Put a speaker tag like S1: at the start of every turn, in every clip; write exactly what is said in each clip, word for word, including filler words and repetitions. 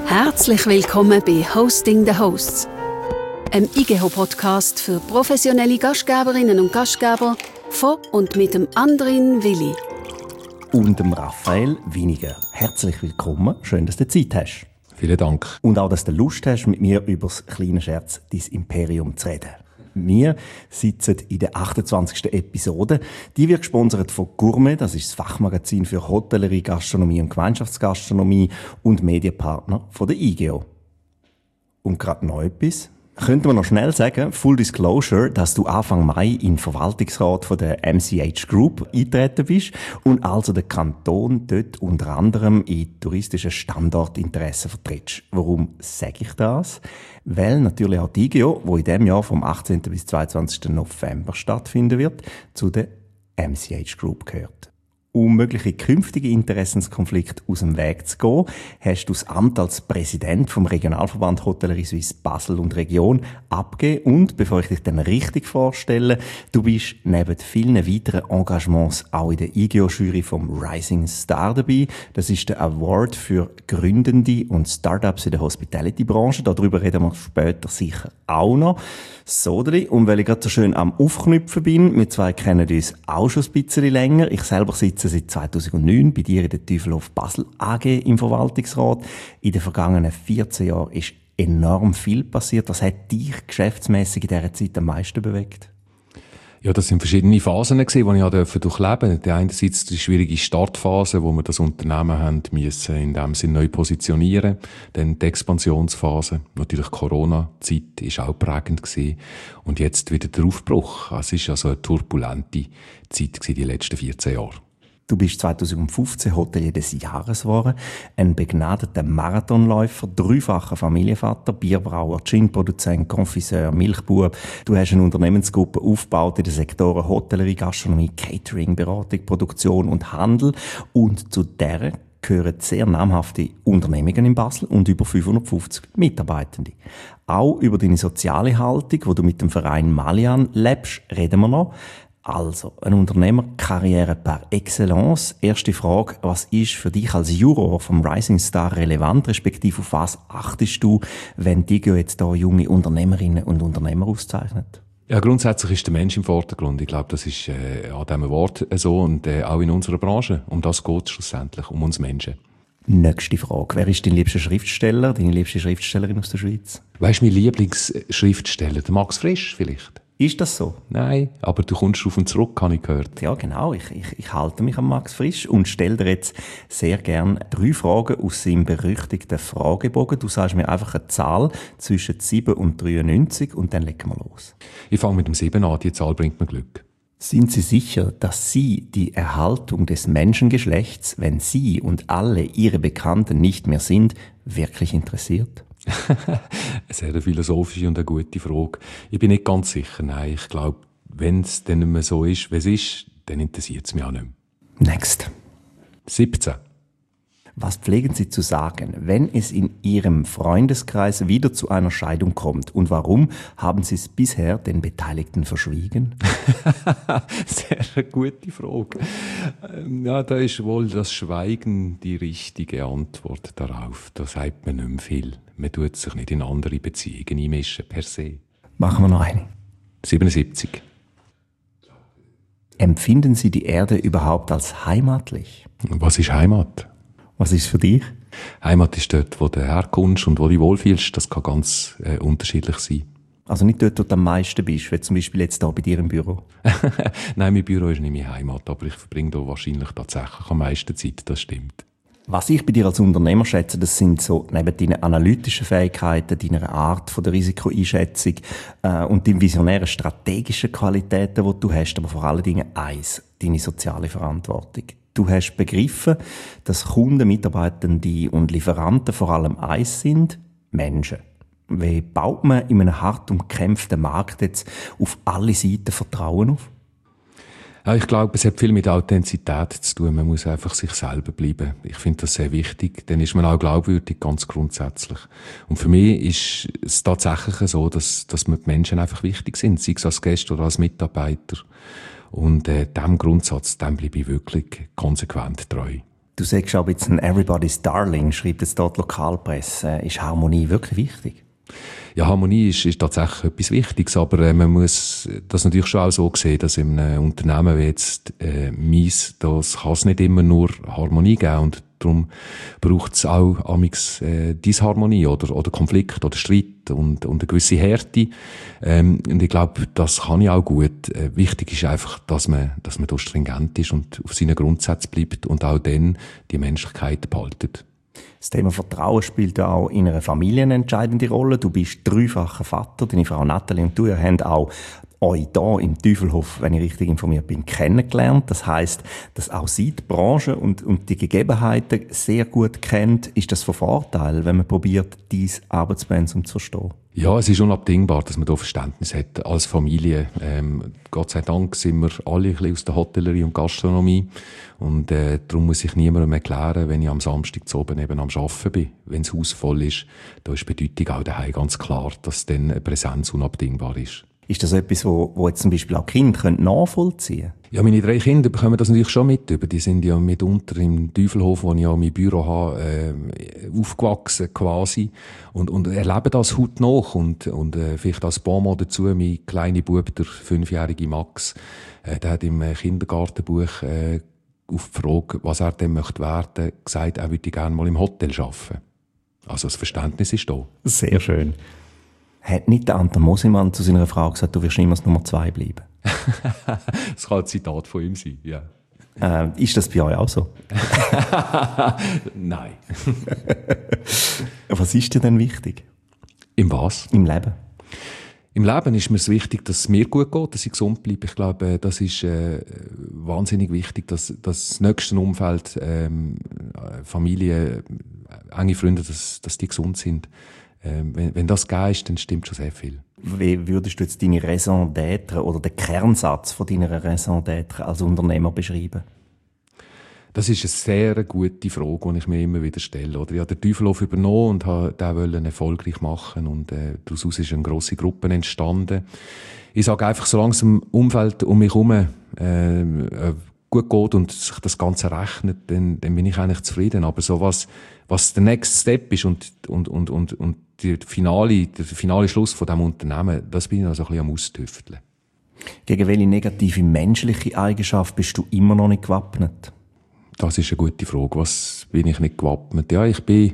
S1: Herzlich willkommen bei Hosting the Hosts, einem I G E H-Podcast für professionelle Gastgeberinnen und Gastgeber von und mit dem Andrin Willi.
S2: Und dem Raphael Winiger. Herzlich willkommen, schön, dass du Zeit hast.
S3: Vielen Dank.
S2: Und auch, dass du Lust hast, mit mir über das kleine Scherz «Dein Imperium» zu reden. Wir sitzen in der achtundzwanzigsten Episode. Die wird gesponsert von Gourmet, das ist das Fachmagazin für Hotellerie, Gastronomie und Gemeinschaftsgastronomie und Medienpartner von der I G E O. Und gerade noch etwas. Könnte man noch schnell sagen, Full Disclosure, dass du Anfang Mai in den Verwaltungsrat von der M C H Group eingetreten bist und also den Kanton dort unter anderem in touristischen Standortinteressen vertrittst. Warum sage ich das? Weil natürlich auch die I G E O, die in diesem Jahr vom achtzehnten bis zweiundzwanzigsten November stattfinden wird, zu der M C H Group gehört. Um mögliche künftige Interessenskonflikte aus dem Weg zu gehen, hast du das Amt als Präsident vom Regionalverband Hotellerie Suisse Basel und Region abgegeben. Und, bevor ich dich dann richtig vorstelle, du bist neben vielen weiteren Engagements auch in der I G E O-Jury vom Rising Star dabei. Das ist der Award für Gründende und Startups in der Hospitality-Branche. Darüber reden wir später sicher auch noch. Sodeli. Und weil ich gerade so schön am Aufknüpfen bin, wir zwei kennen uns auch schon ein bisschen länger. Ich selber sitze seit zweitausendneun bei dir in der Teufelhof Basel A G im Verwaltungsrat. In den vergangenen vierzehn Jahren ist enorm viel passiert. Was hat dich geschäftsmässig in dieser Zeit am meisten bewegt?
S3: Ja, das sind verschiedene Phasen gewesen, die ich durchleben durfte. Die einerseits die schwierige Startphase, wo wir das Unternehmen haben müssen in dem Sinne neu positionieren. Dann die Expansionsphase. Natürlich die Corona-Zeit ist auch prägend gewesen. Und jetzt wieder der Aufbruch. Es ist also eine turbulente Zeit gewesen, die letzten vierzehn Jahre.
S2: Du bist zweitausendfünfzehn Hotelier des Jahres geworden, ein begnadeter Marathonläufer, dreifacher Familienvater, Bierbrauer, Gin-Produzent, Konfiseur, Milchbub. Du hast eine Unternehmensgruppe aufgebaut in den Sektoren Hotellerie, Gastronomie, Catering, Beratung, Produktion und Handel. Und zu der gehören sehr namhafte Unternehmungen in Basel und über fünfhundertfünfzig Mitarbeitende. Auch über deine soziale Haltung, wo du mit dem Verein Malian lebst, reden wir noch. Also, eine Unternehmerkarriere par excellence. Erste Frage, was ist für dich als Juror vom Rising Star relevant, respektive auf was achtest du, wenn die jetzt da junge Unternehmerinnen und Unternehmer auszeichnet?
S3: Ja, grundsätzlich ist der Mensch im Vordergrund. Ich glaube, das ist äh, an diesem Wort so und äh, auch in unserer Branche. Um das geht es schlussendlich, um uns Menschen.
S2: Nächste Frage. Wer ist dein liebster Schriftsteller, deine liebste Schriftstellerin aus der Schweiz?
S3: Weisst du, mein Lieblingsschriftsteller, der Max Frisch vielleicht?
S2: Ist das so?
S3: Nein, aber du kommst auf und zurück, habe ich gehört.
S2: Ja, genau. Ich, ich, ich halte mich an Max Frisch und stelle dir jetzt sehr gern drei Fragen aus seinem berüchtigten Fragebogen. Du sagst mir einfach eine Zahl zwischen sieben und dreiundneunzig und dann legen wir los.
S3: Ich fange mit dem sieben an, die Zahl bringt mir Glück.
S2: Sind Sie sicher, dass Sie die Erhaltung des Menschengeschlechts, wenn Sie und alle Ihre Bekannten nicht mehr sind, wirklich interessiert?
S3: Eine sehr philosophische und eine gute Frage. Ich bin nicht ganz sicher. Nein, ich glaube, wenn es dann nicht mehr so ist, wie es ist, dann interessiert es mich auch nicht mehr.
S2: Next.
S3: siebzehn.
S2: Was pflegen Sie zu sagen, wenn es in Ihrem Freundeskreis wieder zu einer Scheidung kommt? Und warum haben Sie es bisher den Beteiligten verschwiegen?
S3: Sehr eine gute Frage. Ja, da ist wohl das Schweigen die richtige Antwort darauf. Da sagt man nicht mehr viel. Man tut sich nicht in andere Beziehungen einmischen, per se.
S2: Machen wir noch eine.
S3: siebenundsiebzig.
S2: Empfinden Sie die Erde überhaupt als heimatlich?
S3: Was ist Heimat?
S2: Was ist für dich?
S3: Heimat ist dort, wo du herkommst und wo du dich wohlfühlst. Das kann ganz äh, unterschiedlich sein.
S2: Also nicht dort, wo du am meisten bist, wie zum Beispiel jetzt hier bei dir im Büro?
S3: Nein, mein Büro ist nicht meine Heimat, aber ich verbringe da wahrscheinlich tatsächlich am meisten Zeit, das stimmt.
S2: Was ich bei dir als Unternehmer schätze, das sind so neben deinen analytischen Fähigkeiten, deiner Art von der Risikoeinschätzung äh, und deinen visionären strategischen Qualitäten, die du hast, aber vor allen Dingen eins, deine soziale Verantwortung. Du hast begriffen, dass Kunden, Mitarbeitende und Lieferanten vor allem eins sind, Menschen. Wie baut man in einem hart umkämpften Markt jetzt auf alle Seiten Vertrauen auf?
S3: Ja, ich glaube, es hat viel mit Authentizität zu tun. Man muss einfach sich selber bleiben. Ich finde das sehr wichtig. Dann ist man auch glaubwürdig, ganz grundsätzlich. Und für mich ist es tatsächlich so, dass, dass mir die Menschen einfach wichtig sind, sei es als Gast oder als Mitarbeiter. Und äh, diesem Grundsatz, dem bleibe ich wirklich konsequent treu.
S2: Du sagst auch jetzt ein Everybody's Darling, schreibt jetzt dort Lokalpresse. Ist Harmonie wirklich wichtig?
S3: Ja, Harmonie ist, ist tatsächlich etwas Wichtiges, aber äh, man muss das natürlich schon auch so sehen, dass in einem Unternehmen wie jetzt äh, meins, das kann es nicht immer nur Harmonie geben und darum braucht es auch amix äh, Disharmonie oder, oder Konflikt oder Streit und, und eine gewisse Härte. Ähm, und ich glaube, das kann ich auch gut. Äh, wichtig ist einfach, dass man, dass man da stringent ist und auf seinen Grundsätzen bleibt und auch dann die Menschlichkeit behaltet.
S2: Das Thema Vertrauen spielt ja auch in einer Familie eine entscheidende Rolle. Du bist dreifacher Vater, deine Frau Nathalie und du, ihr habt auch euch hier im Teufelhof, wenn ich richtig informiert bin, kennengelernt. Das heisst, dass auch sie die Branche und, und die Gegebenheiten sehr gut kennt. Ist das von Vorteil, wenn man probiert, dieses Arbeitspensum zu verstehen?
S3: Ja, es ist unabdingbar, dass man da Verständnis hat als Familie. Ähm, Gott sei Dank sind wir alle ein bisschen aus der Hotellerie und Gastronomie. Und äh, darum muss ich niemandem erklären, wenn ich am Samstag zu oben eben am Arbeiten bin. Wenn das Haus voll ist, da ist die Bedeutung auch daheim ganz klar, dass dann eine Präsenz unabdingbar ist.
S2: Ist das etwas, wo, wo jetzt zum Beispiel auch Kinder nachvollziehen können?
S3: Ja, meine drei Kinder bekommen das natürlich schon mit. Die sind ja mitunter im Teufelhof, wo ich ja mein Büro habe, äh, aufgewachsen quasi. Und, und erleben das hautnah. Und, und äh, vielleicht als Bonmot dazu, mein kleiner Bub, der fünfjährige Max, äh, der hat im Kindergartenbuch äh, auf die Frage, was er denn möchte werden, gesagt, er würde gerne mal im Hotel arbeiten. Also das Verständnis ist da.
S2: Sehr schön. Hat nicht der Anton Mosimann zu seiner Frau gesagt, du wirst immer das Nummer zwei bleiben?
S3: Das kann ein Zitat von ihm sein, ja.
S2: Äh, ist das bei euch auch so?
S3: Nein.
S2: Was ist dir denn wichtig?
S3: Im was?
S2: Im Leben?
S3: Im Leben ist mir es wichtig, dass es mir gut geht, dass ich gesund bleibe. Ich glaube, das ist äh, wahnsinnig wichtig, dass, dass das nächste Umfeld, ähm, Familie, enge Freunde, dass, dass die gesund sind. Ähm, wenn, wenn das gegeben ist, dann stimmt schon sehr viel.
S2: Wie würdest du jetzt deine Raison d'être oder den Kernsatz von deiner Raison d'être als Unternehmer beschreiben?
S3: Das ist eine sehr gute Frage, die ich mir immer wieder stelle. Oder ich habe den Teufelhof übernommen und habe den wollen erfolgreich machen und äh, daraus ist eine grosse Gruppe entstanden. Ich sage einfach, solange es im Umfeld um mich herum äh, gut geht und sich das Ganze rechnet, dann, dann bin ich eigentlich zufrieden. Aber so was, was der Next Step ist und, und, und, und, und der finale, der finale Schluss von diesem Unternehmen, das bin ich also ein bisschen am Austüfteln.
S2: Gegen welche negative menschliche Eigenschaft bist du immer noch nicht gewappnet?
S3: Das ist eine gute Frage. Was bin ich nicht gewappnet? Ja, ich bin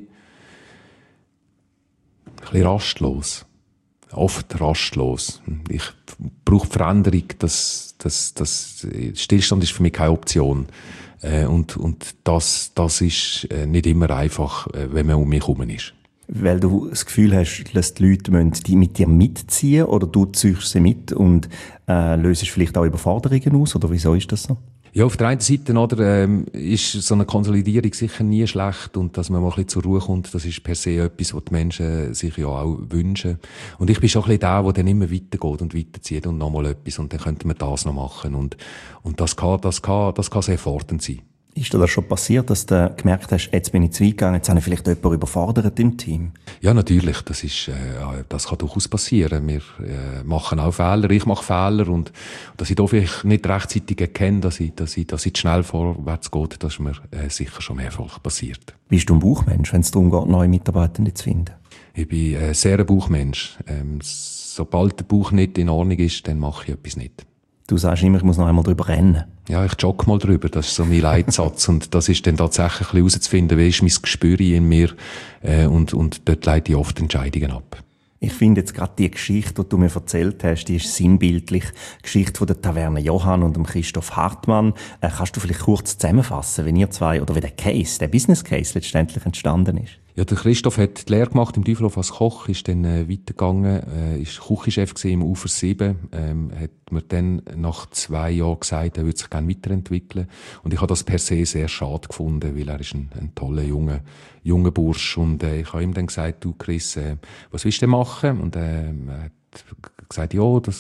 S3: ein bisschen rastlos. Oft rastlos. Ich brauche Veränderung. Das, das, das, Stillstand ist für mich keine Option. Und, und das, das ist nicht immer einfach, wenn man um mich herum ist.
S2: Weil du das Gefühl hast, dass die Leute müssen die mit dir mitziehen oder du ziehst sie mit und äh, löst vielleicht auch Überforderungen aus? Oder wieso ist das so?
S3: Ja, auf der einen Seite, oder, ähm, ist so eine Konsolidierung sicher nie schlecht und dass man mal ein bisschen zur Ruhe kommt, das ist per se etwas, was die Menschen sich ja auch wünschen. Und ich bin schon ein bisschen der, der dann immer weitergeht und weiterzieht und nochmal etwas und dann könnte man das noch machen und, und das kann, das kann, das kann sehr fordernd sein.
S2: Ist dir das schon passiert, dass du gemerkt hast, jetzt bin ich zu weit gegangen, jetzt habe ich vielleicht jemanden überfordert im Team?
S3: Ja, natürlich. Das ist, äh, das kann durchaus passieren. Wir äh, machen auch Fehler, ich mache Fehler und dass ich da vielleicht nicht rechtzeitig erkenne, dass ich, dass ich, dass ich schnell vorwärts geht, das ist mir äh, sicher schon mehrfach passiert.
S2: Bist du ein Bauchmensch, wenn es darum geht, neue Mitarbeitende zu finden?
S3: Ich bin äh, sehr ein Bauchmensch. Ähm, sobald der Bauch nicht in Ordnung ist, dann mache ich etwas nicht.
S2: Du sagst immer, ich muss noch einmal drüber rennen.
S3: Ja, ich jogge mal drüber. Das ist so mein Leitsatz. Und das ist dann tatsächlich ein bisschen herauszufinden, wie ist mein Gespür in mir. Äh, und, und dort leite ich oft Entscheidungen ab.
S2: Ich finde jetzt gerade die Geschichte, die du mir erzählt hast, die ist sinnbildlich. Die Geschichte von der Taverne Johann und dem Christoph Hartmann. Äh, kannst du vielleicht kurz zusammenfassen, wenn ihr zwei, oder wie der Case, der Business Case letztendlich entstanden ist?
S3: Ja, der Christoph hat die Lehre gemacht im Teufelhof als Koch, ist dann äh, weitergegangen, äh, ist Küchenchef im Ufer sieben, ähm, hat mir dann nach zwei Jahren gesagt, er würde sich gerne weiterentwickeln. Und ich habe das per se sehr schade gefunden, weil er ist ein, ein toller, junger, junger Bursch. Und äh, ich habe ihm dann gesagt, du Chris, äh, was willst du denn machen? Und äh, er hat gesagt, ja, das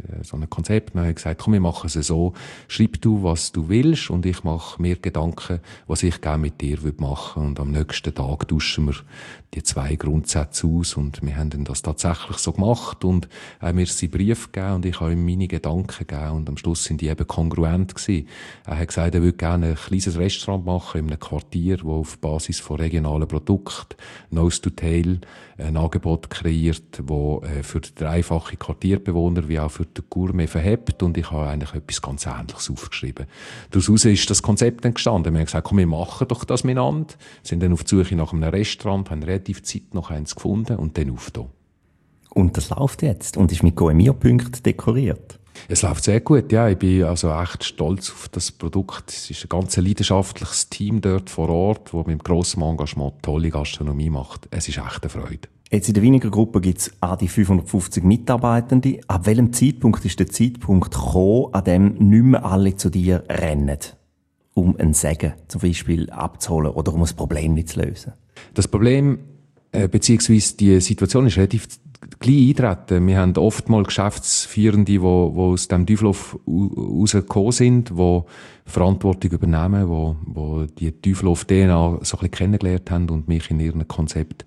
S3: so ein Konzept. Wir haben gesagt, komm, wir machen es so. Schreib du, was du willst, und ich mache mir Gedanken, was ich gerne mit dir machen würde. Und am nächsten Tag tauschen wir die zwei Grundsätze aus, und wir haben dann das tatsächlich so gemacht und haben mir seinen Brief gegeben und ich habe ihm meine Gedanken gegeben, und am Schluss sind die eben kongruent gewesen. Er hat gesagt, er würde gerne ein kleines Restaurant machen in einem Quartier, wo auf Basis von regionalen Produkten, Nose to Tail, ein Angebot kreiert, wo für den einfachen Quartierbewohner wie auch für den Gourmet verhebt, und ich habe eigentlich etwas ganz Ähnliches aufgeschrieben. Daraus ist das Konzept entstanden. Wir haben gesagt, komm, wir machen doch das miteinander, sind dann auf die Suche nach einem Restaurant, haben relativ Zeit noch eins gefunden und dann auf da.
S2: Und das läuft jetzt und ist mit Goemio-Punkten dekoriert.
S3: Es läuft sehr gut, ja. Ich bin also echt stolz auf das Produkt. Es ist ein ganz leidenschaftliches Team dort vor Ort, das mit grossem Engagement tolle Gastronomie macht. Es ist echt eine Freude.
S2: Jetzt in der Wiener Gruppe gibt es an die fünfhundertfünfzig Mitarbeitende. Ab welchem Zeitpunkt ist der Zeitpunkt gekommen, an dem nicht mehr alle zu dir rennen, um einen Segen zum Beispiel abzuholen oder um ein Problem nicht zu lösen? Das
S3: Problem, äh, beziehungsweise die Situation ist relativ gleich eintreten. Wir haben oftmals Geschäftsführende, die, die aus dem Teufelauf rausgekommen sind, die Verantwortung übernehmen, die, die die Teufelauf-D N A so ein bisschen kennengelernt haben und mich in ihrem Konzept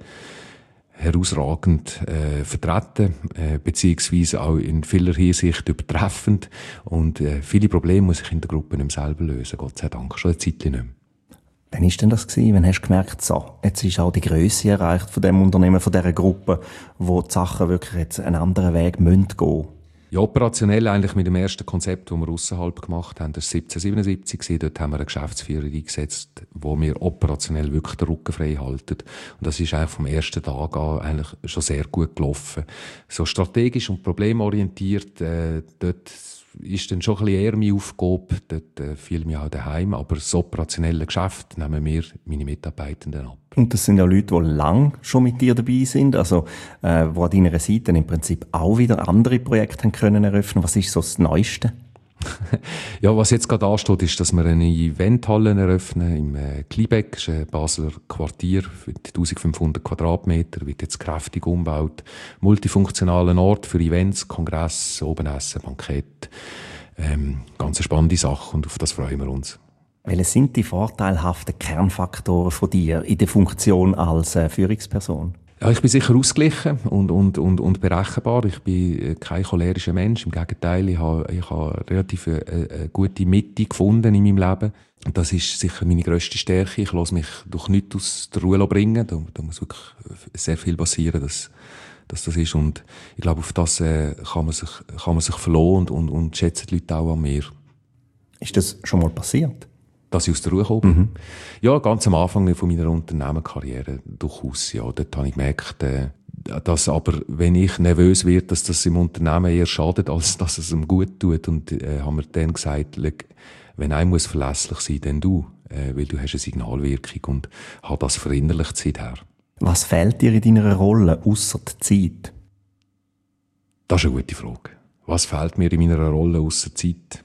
S3: herausragend äh, vertreten, äh, beziehungsweise auch in vieler Hinsicht übertreffend. Und äh, viele Probleme muss ich in der Gruppe nicht mehr selber lösen, Gott sei Dank, schon eine Zeit nicht mehr.
S2: Wann war denn das gewesen? Wann hast du gemerkt, so, jetzt ist auch die Grösse erreicht von dem Unternehmen, von dieser Gruppe, wo die Sachen wirklich jetzt einen anderen Weg gehen müssen?
S3: Ja, operationell eigentlich mit dem ersten Konzept, das wir ausserhalb gemacht haben, das war siebzehnhundertsiebenundsiebzig. Dort haben wir einen Geschäftsführer eingesetzt, wo wir operationell wirklich den Rücken frei halten. Und das ist eigentlich vom ersten Tag an eigentlich schon sehr gut gelaufen. So strategisch und problemorientiert, äh, dort ist dann schon ein bisschen eher meine Aufgabe, dort äh, fiel mir auch daheim, aber das operationelle Geschäft nehmen wir meine Mitarbeitenden ab.
S2: Und das sind ja Leute, die lang schon mit dir dabei sind, also äh, die an deiner Seite im Prinzip auch wieder andere Projekte haben können eröffnen. Was ist so das Neueste?
S3: Ja, was jetzt gerade ansteht, ist, dass wir eine Eventhalle eröffnen im äh, Klibeck, das ist ein Basler Quartier für eintausendfünfhundert Quadratmeter, wird jetzt kräftig umgebaut. Multifunktionalen Ort für Events, Kongress, Obenessen, Bankett. Ähm, ganz eine spannende Sache und auf das freuen wir uns.
S2: Welche sind die vorteilhaften Kernfaktoren von dir in der Funktion als äh, Führungsperson?
S3: Ja, ich bin sicher ausgeglichen und, und, und, und berechenbar. Ich bin kein cholerischer Mensch. Im Gegenteil, ich habe, ich habe relativ eine, eine gute Mitte gefunden in meinem Leben. Und das ist sicher meine grösste Stärke. Ich lasse mich durch nichts aus der Ruhe bringen. Da, da muss wirklich sehr viel passieren, dass, dass das ist. Und ich glaube, auf das äh, kann man sich, kann man sich verlassen und, und, und schätzen die Leute auch an mir.
S2: Ist das schon mal passiert?
S3: Dass ich aus der Ruhe komme? Mhm. Ja, ganz am Anfang von meiner Unternehmerkarriere durchaus, ja. Dort habe ich gemerkt, äh, dass aber, wenn ich nervös werde, dass das im Unternehmen eher schadet, als dass es ihm gut tut. Und äh, haben wir dann gesagt, wenn einer muss verlässlich sein, dann du, äh, weil du hast eine Signalwirkung und habe das verinnerlicht seither.
S2: Was fehlt dir in deiner Rolle, ausser der Zeit?
S3: Das ist eine gute Frage. Was fehlt mir in meiner Rolle ausser Zeit?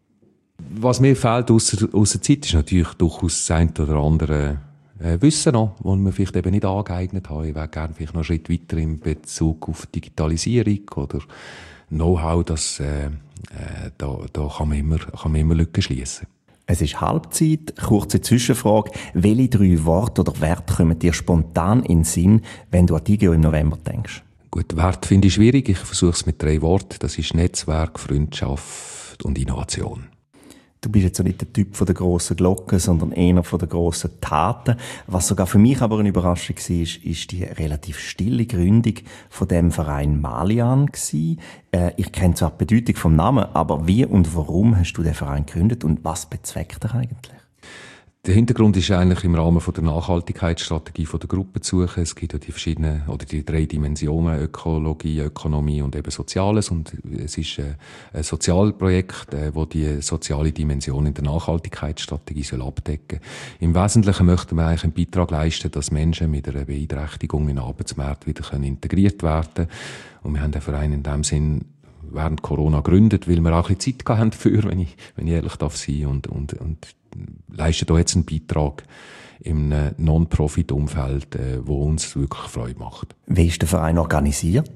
S3: Was mir fehlt ausser, ausser Zeit ist natürlich durchaus das eine oder andere äh, Wissen noch, das man vielleicht eben nicht angeeignet hat. Ich wäre gerne vielleicht noch einen Schritt weiter in Bezug auf Digitalisierung oder Know-how, das, äh, äh, da, da kann man immer, kann man immer Lücken schliessen.
S2: Es ist Halbzeit. Kurze Zwischenfrage. Welche drei Worte oder Werte kommen dir spontan in den Sinn, wenn du an die I G E O im November denkst?
S3: Gut, Wert finde ich schwierig. Ich versuche es mit drei Worten. Das ist Netzwerk, Freundschaft und Innovation.
S2: Du bist jetzt nicht der Typ von der grossen Glocke, sondern eher von der grossen Taten. Was sogar für mich aber eine Überraschung war, ist, ist die relativ stille Gründung von dem Verein Malian gsi. Äh, ich kenne zwar die Bedeutung vom Namen, aber wie und warum hast du den Verein gegründet und was bezweckt er eigentlich?
S3: Der Hintergrund ist eigentlich im Rahmen von der Nachhaltigkeitsstrategie von der Gruppe zu suchen. Es gibt ja die verschiedenen, oder die drei Dimensionen, Ökologie, Ökonomie und eben Soziales. Und es ist ein Sozialprojekt, das die soziale Dimension in der Nachhaltigkeitsstrategie soll abdecken. Im Wesentlichen möchten wir eigentlich einen Beitrag leisten, dass Menschen mit einer Beeinträchtigung in den Arbeitsmarkt wieder integriert werden können. Und wir haben den Verein in dem Sinn während Corona gegründet, weil wir auch ein bisschen Zeit hatten dafür, wenn ich, wenn ich ehrlich darf sein, und, und, und leisten da jetzt einen Beitrag im Non-Profit-Umfeld, äh, wo uns wirklich Freude macht.
S2: Wie ist der Verein organisiert?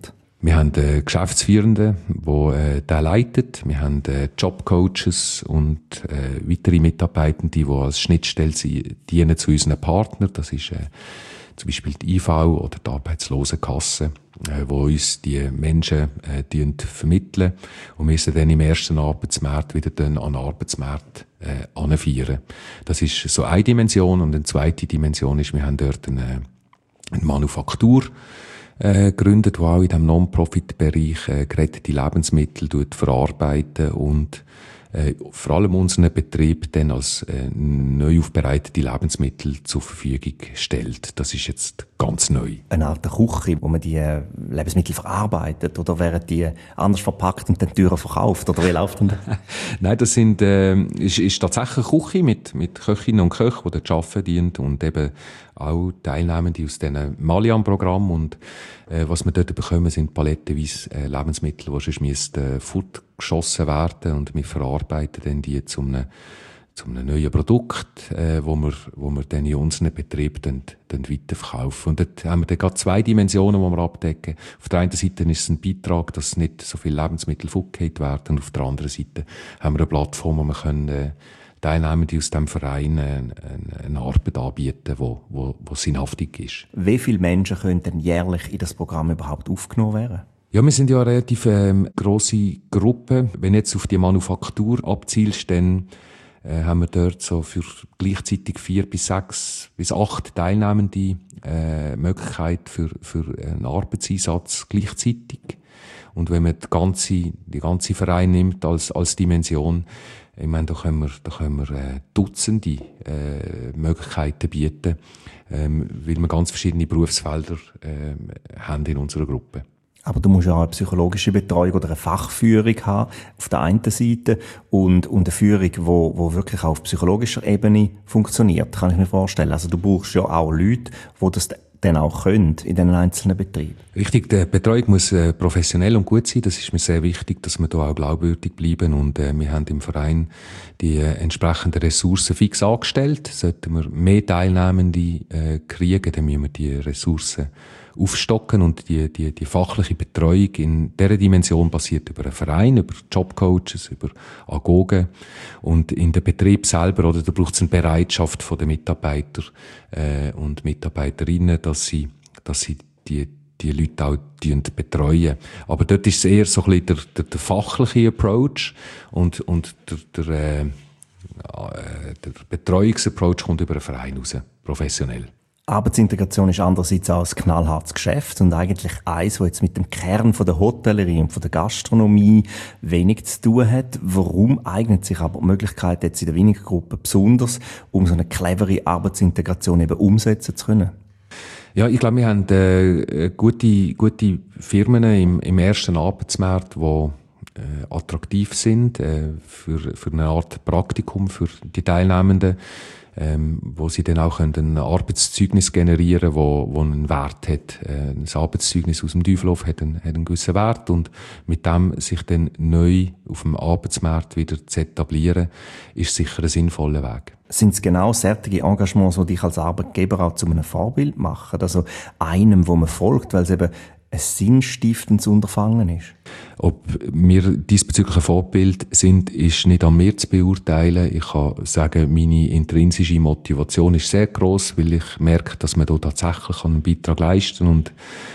S3: Wir haben äh, Geschäftsführende, die äh, der leitet. Wir haben äh, Jobcoaches und äh, weitere Mitarbeitende, die als Schnittstelle dienen zu unseren Partnern. Das ist äh, zum Beispiel die I V oder die Arbeitslosenkasse, äh, wo uns die Menschen äh, vermitteln und wir sie dann im ersten Arbeitsmarkt wieder dann an den Arbeitsmarkt äh, anführen. Das ist so eine Dimension. Und eine zweite Dimension ist, wir haben dort eine, eine Manufaktur äh, gegründet, die auch in diesem Non-Profit-Bereich äh, gerettete Lebensmittel verarbeiten und äh, vor allem unseren Betrieb dann als äh, neu aufbereitete Lebensmittel zur Verfügung stellt. Das ist jetzt ganz neu.
S2: Eine Art Küche, wo man die Lebensmittel verarbeitet, oder werden die anders verpackt und dann teurer verkauft, oder wie läuft denn das?
S3: Nein, das sind, äh, ist, ist tatsächlich eine Küche mit, mit Köchinnen und Köchen, die dort arbeiten und eben auch Teilnehmende aus diesem Malian-Programm. Und äh, was wir dort bekommen, sind palettenweise äh, Lebensmittel, die sonst müssten, äh, fortgeschossen werden, und wir verarbeiten dann die zu einem, zu einem neuen Produkt, äh, wo wir, wo wir dann in unseren Betrieb dann, dann weiterverkaufen. Und dort haben wir dann gerade zwei Dimensionen, die wir abdecken. Auf der einen Seite ist es ein Beitrag, dass nicht so viele Lebensmittel fortgeht werden. Und auf der anderen Seite haben wir eine Plattform, wo wir können, äh, Teilnehmende aus diesem Verein eine, eine Arbeit anbieten, wo, wo, wo sinnhaftig ist.
S2: Wie viele Menschen können denn jährlich in das Programm überhaupt aufgenommen werden?
S3: Ja, wir sind ja eine relativ ähm, grosse Gruppe. Wenn du jetzt auf die Manufaktur abzielst, dann äh, haben wir dort so für gleichzeitig vier bis sechs bis acht Teilnehmende äh, Möglichkeit für, für einen Arbeitseinsatz gleichzeitig. Und wenn man die ganze, die ganze Verein nimmt als, als Dimension, ich meine, da können wir, da können wir äh, Dutzende äh, Möglichkeiten bieten, ähm, weil wir ganz verschiedene Berufsfelder äh, haben in unserer Gruppe.
S2: Aber du musst ja auch eine psychologische Betreuung oder eine Fachführung haben, auf der einen Seite, und, und eine Führung, die wo, wo wirklich auch auf psychologischer Ebene funktioniert, kann ich mir vorstellen. Also du brauchst ja auch Leute, die das dann auch können in den einzelnen Betrieben.
S3: Richtig, die Betreuung muss äh, professionell und gut sein. Das ist mir sehr wichtig, dass wir da auch glaubwürdig bleiben. Und äh, wir haben im Verein die äh, entsprechenden Ressourcen fix angestellt. Sollten wir mehr Teilnehmende äh, kriegen, dann müssen wir die Ressourcen aufstocken, und die, die, die fachliche Betreuung in dieser Dimension basiert über einen Verein, über Jobcoaches, über Agogen, und in den Betrieb selber, oder, da braucht es eine Bereitschaft von den Mitarbeitern äh, und Mitarbeiterinnen, dass sie, dass sie die, die Leute auch betreuen. Aber dort ist es eher so ein bisschen der, der, der fachliche Approach, und, und der, der, äh, der Betreuungsapproach kommt über einen Verein raus, professionell.
S2: Arbeitsintegration ist andererseits auch ein knallhartes Geschäft und eigentlich eins, das jetzt mit dem Kern von der Hotellerie und von der Gastronomie wenig zu tun hat. Warum eignet sich aber die Möglichkeit jetzt in der Winiger-Gruppe besonders, um so eine clevere Arbeitsintegration eben umsetzen zu können?
S3: Ja, ich glaube, wir haben äh, gute, gute Firmen im, im ersten Arbeitsmarkt, die äh, attraktiv sind äh, für, für eine Art Praktikum für die Teilnehmenden. Ähm, wo sie dann auch ein Arbeitszeugnis generieren können, wo, wo einen Wert hat. Äh, ein Arbeitszeugnis aus dem Teufelhof hat einen, hat einen gewissen Wert, und mit dem sich dann neu auf dem Arbeitsmarkt wieder zu etablieren, ist sicher ein sinnvoller Weg.
S2: Sind es genau solche Engagements, die dich als Arbeitgeber auch zu einem Vorbild machen? Also einem, wo man folgt, weil es eben ein sinnstiftendes Unterfangen ist?
S3: Ob wir diesbezüglich ein Vorbild sind, ist nicht an mir zu beurteilen. Ich kann sagen, meine intrinsische Motivation ist sehr gross, weil ich merke, dass man da tatsächlich einen Beitrag leisten kann, und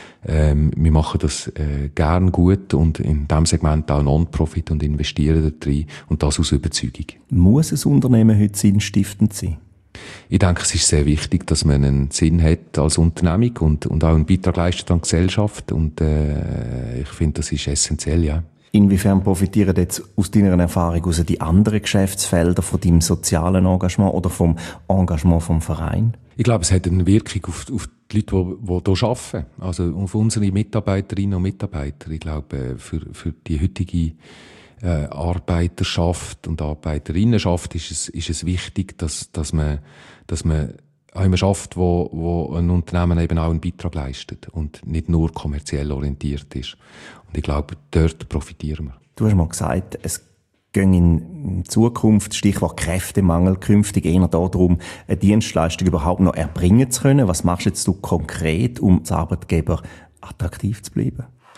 S3: ähm, wir machen das äh, gern gut und in diesem Segment auch Non-Profit und investieren da drin, und das aus Überzeugung. Muss
S2: ein Unternehmen heute sinnstiftend sein?
S3: Ich denke, es ist sehr wichtig, dass man einen Sinn hat als Unternehmung und, und auch einen Beitrag leistet an die Gesellschaft. Und äh, ich finde, das ist essentiell, ja.
S2: Inwiefern profitieren jetzt aus deiner Erfahrung aus die anderen Geschäftsfelder von deinem sozialen Engagement oder vom Engagement vom Verein?
S3: Ich glaube, es hat eine Wirkung auf, auf die Leute, die, die hier arbeiten. Also auf unsere Mitarbeiterinnen und Mitarbeiter. Ich glaube, für, für die heutige Äh, Arbeiterschaft und Arbeiterinnenschaft ist es, ist es wichtig, dass, dass man, dass man auch immer schafft, wo, wo ein Unternehmen eben auch einen Beitrag leistet und nicht nur kommerziell orientiert ist. Und ich glaube, dort profitieren wir.
S2: Du hast mal gesagt, es ging in Zukunft, Stichwort Kräftemangel, künftig eher darum, eine Dienstleistung überhaupt noch erbringen zu können. Was machst jetzt du konkret, um als Arbeitgeber attraktiv zu bleiben?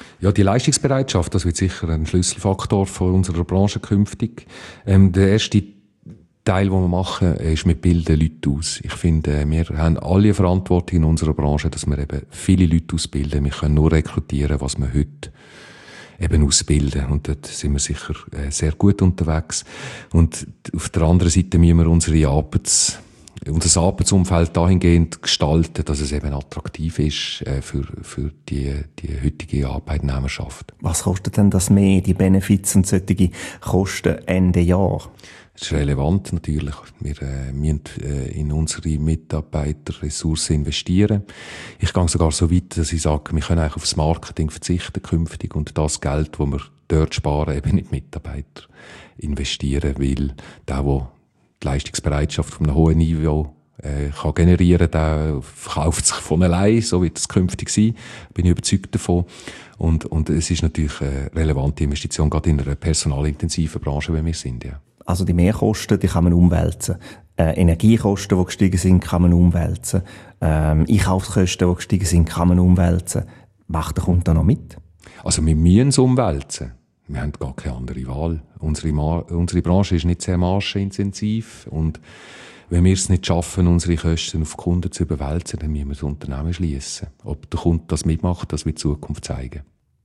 S3: Ja, die Leistungsbereitschaft, das wird sicher ein Schlüsselfaktor von unserer Branche künftig. Ähm, der erste Teil, den wir machen, ist, wir bilden Leute aus. Ich finde, wir haben alle Verantwortung in unserer Branche, dass wir eben viele Leute ausbilden. Wir können nur rekrutieren, was wir heute eben ausbilden. Und dort sind wir sicher äh, sehr gut unterwegs. Und auf der anderen Seite müssen wir unsere Arbeits, unser Arbeitsumfeld dahingehend gestalten, dass es eben attraktiv ist äh, für, für die, die heutige Arbeitnehmerschaft.
S2: Was kostet denn das mehr, die Benefits und solche Kosten Ende Jahr?
S3: Das ist relevant natürlich. Wir äh, müssen äh, in unsere Mitarbeiterressourcen investieren. Ich gehe sogar so weit, dass ich sage, wir können eigentlich aufs Marketing verzichten künftig und das Geld, das wir dort sparen, eben in die Mitarbeiter investieren, weil der, der die Leistungsbereitschaft auf einem hohen Niveau äh, kann generieren, der verkauft sich von allein, so wird es künftig sein, bin ich überzeugt davon. Und, und es ist natürlich eine relevante Investition, gerade in einer personalintensiven Branche, wie wir sind, ja.
S2: Also die Mehrkosten, die kann man umwälzen. Äh, Energiekosten, die gestiegen sind, kann man umwälzen. Ähm, Einkaufskosten, die gestiegen sind, kann man umwälzen. Macht der Kunde da noch mit?
S3: Also wir müssen es umwälzen. Wir haben gar keine andere Wahl. Unsere, Mar- unsere Branche ist nicht sehr margenintensiv und wenn wir es nicht schaffen, unsere Kosten auf Kunden zu überwälzen, dann müssen wir das Unternehmen schließen. Ob der Kunde das mitmacht, das wird die Zukunft zeigen.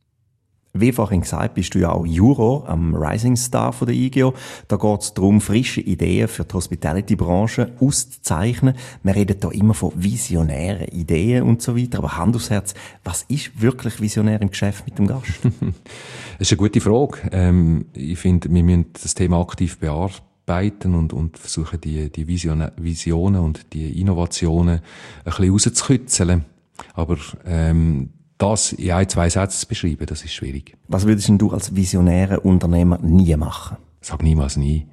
S2: Wie vorhin gesagt, bist du ja auch Juror am Rising Star von der I G O. Da geht es darum, frische Ideen für die Hospitality-Branche auszuzeichnen. Wir reden da immer von visionären Ideen und so weiter. Aber Hand aufs Herz, was ist wirklich visionär im Geschäft mit dem Gast?
S3: Das ist eine gute Frage. Ähm, ich finde, wir müssen das Thema aktiv bearbeiten und, und versuchen, die, die Vision, Visionen und die Innovationen ein bisschen rauszukitzeln. Aber ähm, das in ein, zwei Sätzen zu beschreiben, das ist schwierig.
S2: Was würdest denn du als visionärer Unternehmer nie machen?
S3: Sag niemals nie.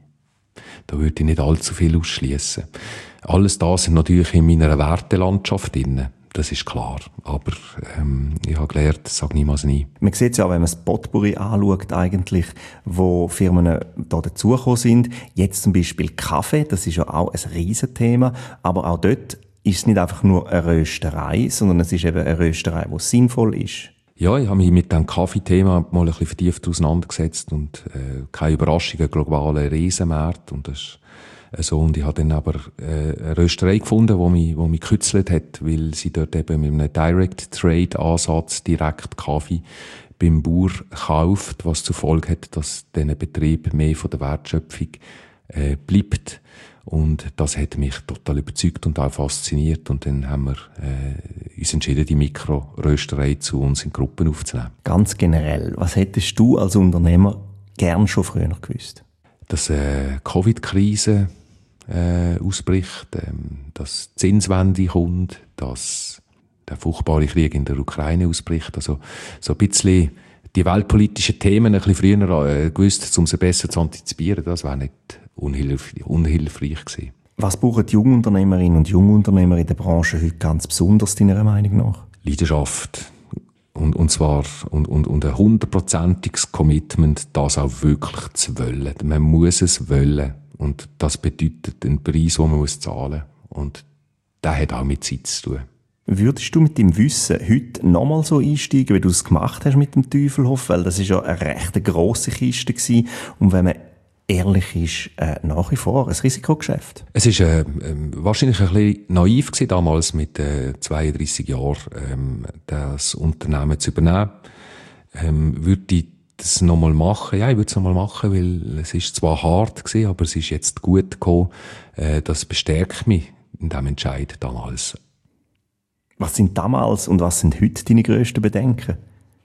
S3: Da würde ich nicht allzu viel ausschließen. Alles das sind natürlich in meiner Wertelandschaft drin. Das ist klar. Aber ähm, ich habe gelernt, sag niemals nie.
S2: Man sieht es ja auch, wenn man das Potpourri anschaut, eigentlich, wo Firmen da dazugekommen sind. Jetzt zum Beispiel Kaffee, das ist ja auch ein Riesenthema. Aber auch dort ist es nicht einfach nur eine Rösterei, sondern es ist eben eine Rösterei, die sinnvoll ist.
S3: Ja, ich habe mich mit dem Kaffeethema mal ein bisschen vertieft auseinandergesetzt und äh, keine Überraschung, ein globaler Riesenmarkt und das ist so. Und ich habe dann aber äh, eine Rösterei gefunden, die mich, die mich gekützelt hat, weil sie dort eben mit einem Direct-Trade-Ansatz direkt Kaffee beim Bauer kauft, was zur Folge hat, dass dieser Betrieb mehr von der Wertschöpfung äh, bleibt. Und das hat mich total überzeugt und auch fasziniert. Und dann haben wir äh, uns entschieden, die Mikrorösterei zu uns in Gruppen aufzunehmen.
S2: Ganz generell, was hättest du als Unternehmer gern schon früher gewusst?
S3: Dass äh, Covid-Krise äh, ausbricht, ähm, dass die Zinswende kommt, dass der furchtbare Krieg in der Ukraine ausbricht. Also so ein bisschen die weltpolitischen Themen ein bisschen früher äh, gewusst, um sie besser zu antizipieren. Das wäre nicht unhilf- unhilfreich gewesen.
S2: Was brauchen die Jungunternehmerinnen und Jungunternehmer in der Branche heute ganz besonders, deiner Meinung nach?
S3: Leidenschaft. Und, und zwar, und, und, und ein hundertprozentiges Commitment, das auch wirklich zu wollen. Man muss es wollen. Und das bedeutet einen Preis, den man muss zahlen muss. Und der hat auch mit Zeit zu tun.
S2: Würdest du mit dem Wissen heute nochmal so einsteigen, wie du es gemacht hast mit dem Teufelhof? Weil das ist ja eine recht grosse Kiste gewesen. Und wenn man ehrlich ist, äh, nach wie vor ein Risikogeschäft.
S3: Es ist äh, äh, wahrscheinlich ein bisschen naiv gewesen, damals mit äh, zweiunddreissig Jahren ähm, das Unternehmen zu übernehmen. Ähm, würde ich das nochmal machen? Ja, ich würde es nochmal machen, weil es ist zwar hart gewesen, aber es ist jetzt gut gekommen. Äh, das bestärkt mich in diesem Entscheid damals.
S2: Was sind damals und was sind heute deine grössten Bedenken?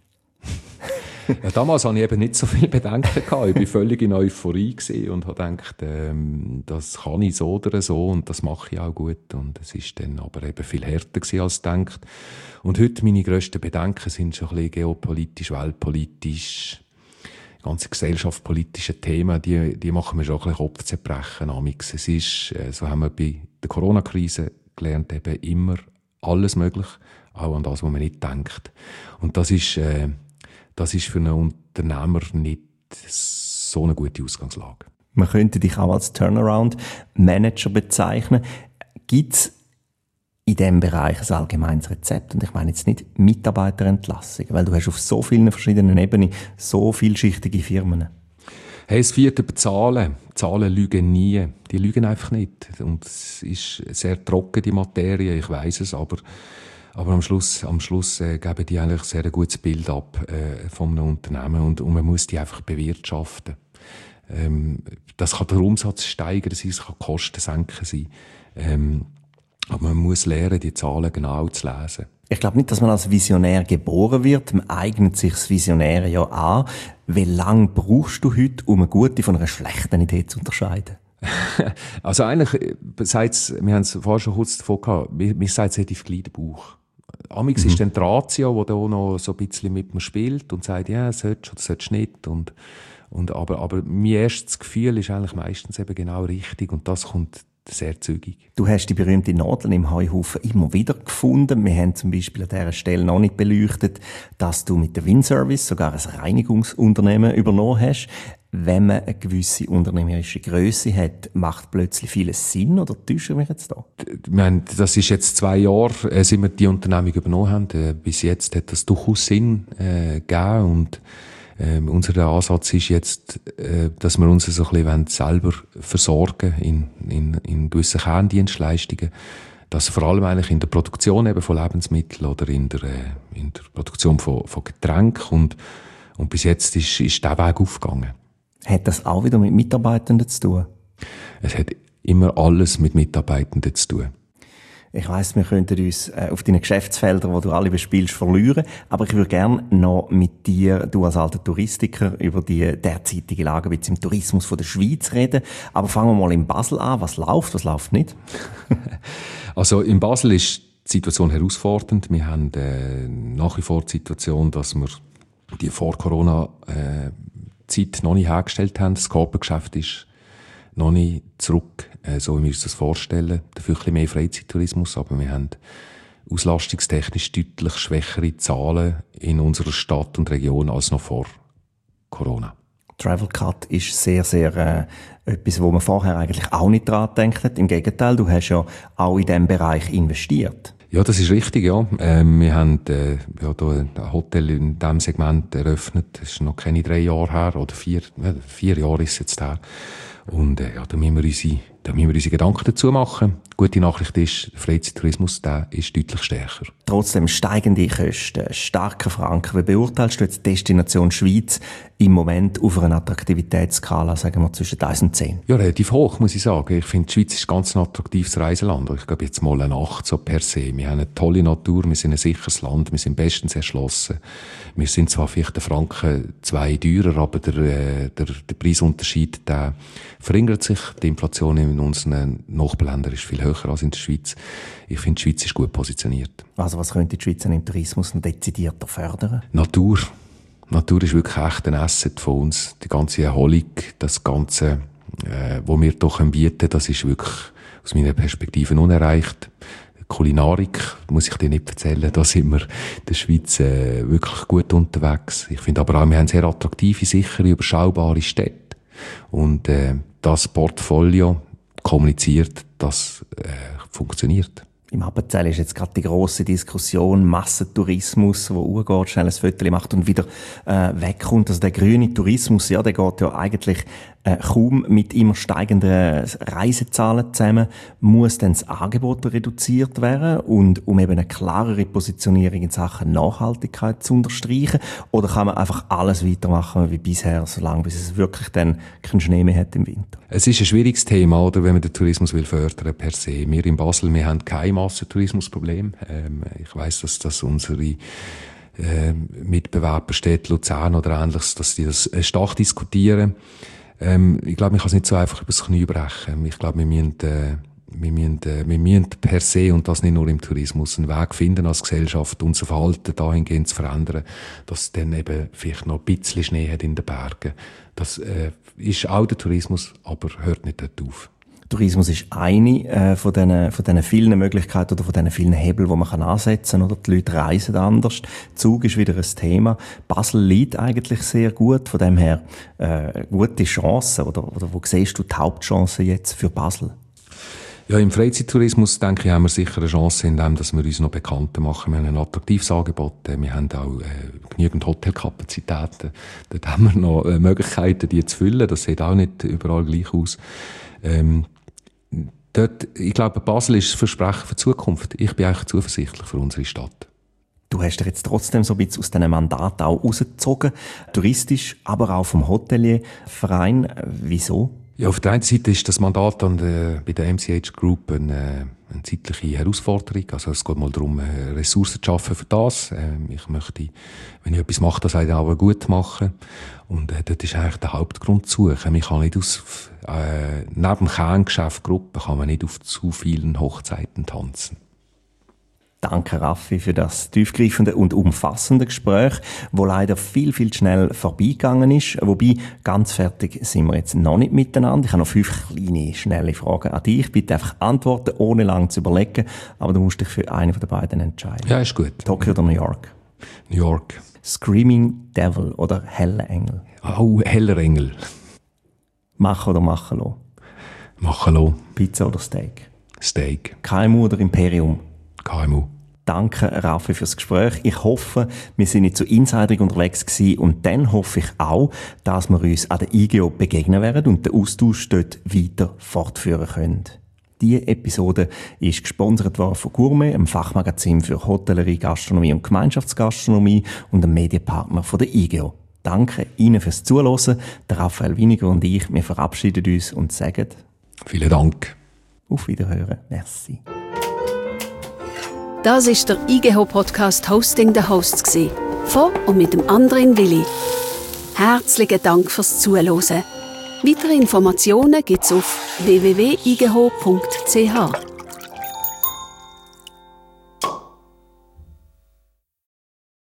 S3: Ja, damals hatte ich eben nicht so viele Bedenken gehabt. Ich war völlig in Euphorie und habe gedacht, ähm, das kann ich so oder so und das mache ich auch gut. Und es ist dann aber eben viel härter gewesen als gedacht. Und heute meine grössten Bedenken sind schon ein bisschen geopolitisch, weltpolitisch, ganze gesellschaftspolitische Themen, die, die machen mir schon ein bisschen Kopfzerbrechen. Es ist, äh, so haben wir bei der Corona-Krise gelernt, eben immer alles möglich, auch an das, was man nicht denkt. Und das ist, äh, das ist für einen Unternehmer nicht so eine gute Ausgangslage.
S2: Man könnte dich auch als Turnaround-Manager bezeichnen. Gibt es in diesem Bereich ein allgemeines Rezept? Und ich meine jetzt nicht Mitarbeiterentlassung, weil du hast auf so vielen verschiedenen Ebenen so vielschichtige Firmen.
S3: Hey, es wird über Zahlen. Zahlen lügen nie. Die lügen einfach nicht. Und es ist sehr trocken, die Materie, ich weiss es, aber, aber am Schluss, am Schluss äh, geben die eigentlich sehr ein gutes Bild ab äh, von einem Unternehmen und, und man muss die einfach bewirtschaften. Ähm, das kann der Umsatz steigern sein, es kann die Kosten senken sein. Ähm, aber man muss lernen, die Zahlen genau zu lesen.
S2: Ich glaube nicht, dass man als Visionär geboren wird. Man eignet sich das Visionäre ja an. Wie lange brauchst du heute, um eine gute von einer schlechten Idee zu unterscheiden?
S3: Also eigentlich, seit's, wir haben es vorher schon kurz davon gehabt, mir, mir sagt es relativ gleich der Bauch. Amix mhm. ist dann die Ratio, die da noch so ein bisschen mit mir spielt und sagt, ja, sollst oder sollst nicht. Und, und, aber, aber mein erstes Gefühl ist eigentlich meistens eben genau richtig und das kommt sehr zügig.
S2: Du hast die berühmte Nadel im Heuhaufen immer wieder gefunden. Wir haben zum Beispiel an dieser Stelle noch nicht beleuchtet, dass du mit der Winservice sogar ein Reinigungsunternehmen übernommen hast. Wenn man eine gewisse unternehmerische Grösse hat, macht plötzlich vieles Sinn, oder täusche ich mich jetzt da?
S3: Wir haben, das ist jetzt zwei Jahre, äh, seit wir die Unternehmung übernommen haben. Äh, bis jetzt hat das durchaus Sinn äh, gegeben und Ähm, unser Ansatz ist jetzt, äh, dass wir uns so ein bisschen selber versorgen in, in, in gewissen Kerndienstleistungen. Das vor allem eigentlich in der Produktion eben von Lebensmitteln oder in der, äh, in der Produktion von, von Getränken. Und, und bis jetzt ist, ist der Weg aufgegangen.
S2: Hat das auch wieder mit Mitarbeitenden zu tun?
S3: Es hat immer alles mit Mitarbeitenden zu tun.
S2: Ich weiss, wir könnten uns äh, auf deinen Geschäftsfeldern, die du alle bespielst, verlieren. Aber ich würde gerne noch mit dir, du als alter Touristiker, über die derzeitige Lage jetzt im Tourismus von der Schweiz reden. Aber fangen wir mal in Basel an. Was läuft, was läuft nicht?
S3: Also in Basel ist die Situation herausfordernd. Wir haben äh, nach wie vor die Situation, dass wir die Vor-Corona-Zeit noch nicht hergestellt haben. Das Körpergeschäft ist noch nicht zurück, äh, so wie wir uns das vorstellen. Dafür ein bisschen mehr Freizeittourismus, aber wir haben auslastungstechnisch deutlich schwächere Zahlen in unserer Stadt und Region als noch vor Corona.
S2: Travelcut ist sehr, sehr äh, etwas, wo man vorher eigentlich auch nicht dran gedacht hat. Im Gegenteil, du hast ja auch in diesem Bereich investiert.
S3: Ja, das ist richtig, ja. Ähm, wir haben äh, ja, da ein Hotel in diesem Segment eröffnet. Das ist noch keine drei Jahre her, oder vier, äh, vier Jahre ist es jetzt her. Und äh, ja, da müssen wir unsere, da müssen wir unsere Gedanken dazu machen. Gute Nachricht ist, der Freizeittourismus, der ist deutlich stärker.
S2: Trotzdem steigende Kosten, starker Franken. Wie beurteilst du jetzt die Destination Schweiz im Moment auf einer Attraktivitätsskala, sagen wir, zwischen eins und zehn?
S3: Ja, relativ hoch, muss ich sagen. Ich finde, die Schweiz ist ganz ein attraktives Reiseland. Ich glaube jetzt mal eine acht, so per se. Wir haben eine tolle Natur, wir sind ein sicheres Land, wir sind bestens erschlossen. Wir sind zwar vielleicht der Franken zwei teurer, aber der, äh, der, der Preisunterschied, der verringert sich. Die Inflation in unseren Nachbarländern ist viel höher als in der Schweiz. Ich finde, die Schweiz ist gut positioniert.
S2: Also was könnte die Schweiz im Tourismus noch dezidierter fördern?
S3: Natur. Natur ist wirklich echt ein Asset von uns. Die ganze Erholung, das Ganze, äh, was wir doch bieten, das ist wirklich aus meiner Perspektive unerreicht. Kulinarik, muss ich dir nicht erzählen, da sind wir in der Schweiz äh, wirklich gut unterwegs. Ich finde aber auch, wir haben sehr attraktive, sichere, überschaubare Städte. Und äh, das Portfolio kommuniziert, das äh, funktioniert.
S2: Im Appenzell ist jetzt gerade die grosse Diskussion Massentourismus, wo urgeht, schnell ein Foto macht und wieder äh, wegkommt. Also der grüne Tourismus, ja, der geht ja eigentlich äh, kaum mit immer steigenden Reisezahlen zusammen. Muss dann das Angebot reduziert werden und um eben eine klarere Positionierung in Sachen Nachhaltigkeit zu unterstreichen? Oder kann man einfach alles weitermachen wie bisher, solange bis es wirklich dann keinen Schnee mehr hat im Winter?
S3: Es ist ein schwieriges Thema, oder, wenn man den Tourismus will fördern per se. Wir in Basel, wir haben kein Massentourismusproblem. Ähm, ich weiss, dass das unsere äh, Mitbewerber Städte Luzern oder Ähnliches, dass die das äh, stark diskutieren. Ähm, ich glaube, man kann es nicht so einfach übers Knie brechen. Ich glaube, wir müssen, äh, wir müssen, äh, wir müssen per se, und das nicht nur im Tourismus, einen Weg finden als Gesellschaft, unser Verhalten dahingehend zu verändern, dass es dann eben vielleicht noch ein bisschen Schnee hat in den Bergen. Das äh, ist auch der Tourismus, aber hört nicht dort auf.
S2: Tourismus ist eine äh, von diesen von diesen vielen Möglichkeiten oder von diesen vielen Hebeln, die man kann ansetzen kann. Oder die Leute reisen anders. Zug ist wieder ein Thema. Basel liegt eigentlich sehr gut. Von dem her äh, gute Chancen. Oder, oder wo siehst du die Hauptchancen jetzt für Basel?
S3: Ja, im Freizeittourismus, denke ich, haben wir sicher eine Chance, indem dass wir uns noch bekannter machen. Wir haben ein attraktives Angebot, wir haben auch äh, genügend Hotelkapazitäten. Dort haben wir noch äh, Möglichkeiten, die zu füllen. Das sieht auch nicht überall gleich aus. Ähm, dort, ich glaube, Basel ist das Versprechen für die Zukunft. Ich bin eigentlich zuversichtlich für unsere Stadt.
S2: Du hast dich jetzt trotzdem so ein bisschen aus diesem Mandat auch rausgezogen. Touristisch, aber auch vom Hotelierverein. Wieso?
S3: Ja, auf der einen Seite ist das Mandat an der, bei der M C H Group eine, eine zeitliche Herausforderung. Also es geht mal darum, Ressourcen zu schaffen für das. Ich möchte, wenn ich etwas mache, das auch gut machen. Und äh, dort ist eigentlich der Hauptgrund zu suchen. Man kann nicht aus, äh, neben dem Kerngeschäft Gruppe kann man nicht auf zu vielen Hochzeiten tanzen.
S2: Danke, Raffi, für das tiefgreifende und umfassende Gespräch, wo leider viel, viel schnell vorbeigegangen ist. Wobei, ganz fertig sind wir jetzt noch nicht miteinander. Ich habe noch fünf kleine, schnelle Fragen an dich. Bitte einfach antworten, ohne lang zu überlegen. Aber du musst dich für eine von den beiden entscheiden.
S3: Ja, ist gut.
S2: Tokio oder New York?
S3: New York.
S2: Screaming Devil oder Heller Engel?
S3: Oh, Heller Engel.
S2: Machen oder machen lassen?
S3: Machen lassen.
S2: Pizza oder Steak?
S3: Steak.
S2: K M U oder Imperium?
S3: K M U.
S2: Danke, Raffi, fürs Gespräch. Ich hoffe, wir sind nicht so insiderig unterwegs gewesen und dann hoffe ich auch, dass wir uns an der I G O begegnen werden und den Austausch dort weiter fortführen können. Diese Episode ist gesponsert worden von Gourmet, einem Fachmagazin für Hotellerie, Gastronomie und Gemeinschaftsgastronomie und einem Medienpartner von der I G O. Danke Ihnen fürs Zuhören. Der Raphael Winiger und ich, wir verabschieden uns und sagen
S3: vielen Dank.
S2: Auf Wiederhören. Merci.
S1: Das ist der I G H-Podcast Hosting the Hosts gsi. Von und mit dem Andrin Willi. Herzlichen Dank fürs Zuhören. Weitere Informationen gibt's auf w w w punkt i g h punkt c h.